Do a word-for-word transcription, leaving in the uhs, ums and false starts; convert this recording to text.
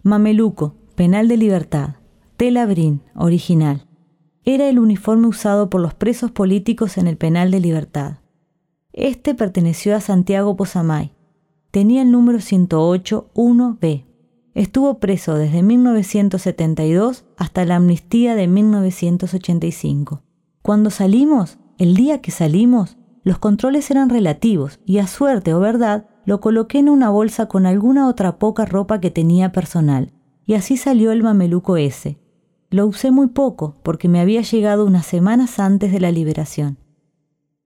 Mameluco, penal de libertad. Tela brin, original. Era el uniforme usado por los presos políticos en el penal de libertad. Este perteneció a Santiago Pozamay. Tenía el número ciento ocho uno B. Estuvo preso desde mil novecientos setenta y dos hasta la amnistía de mil novecientos ochenta y cinco. Cuando salimos, el día que salimos, los controles eran relativos y a suerte o verdad lo coloqué en una bolsa con alguna otra poca ropa que tenía personal. Y así salió el mameluco ese. Lo usé muy poco porque me había llegado unas semanas antes de la liberación.